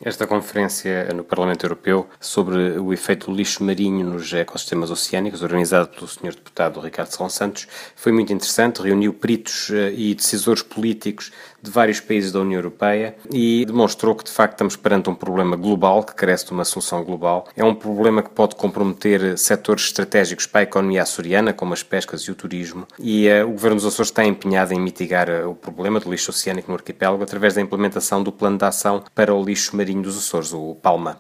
Esta conferência no Parlamento Europeu sobre o efeito do lixo marinho nos ecossistemas oceânicos, organizada pelo Sr. Deputado Ricardo Serrão Santos, foi muito interessante, reuniu peritos e decisores políticos de vários países da União Europeia e demonstrou que, de facto, estamos perante um problema global que carece de uma solução global. É um problema que pode comprometer setores estratégicos para a economia açoriana, como as pescas e o turismo, e o Governo dos Açores está empenhado em mitigar o problema do lixo oceânico no arquipélago através da implementação do Plano de Ação para o Lixo Marinho dos Açores, o PALMA.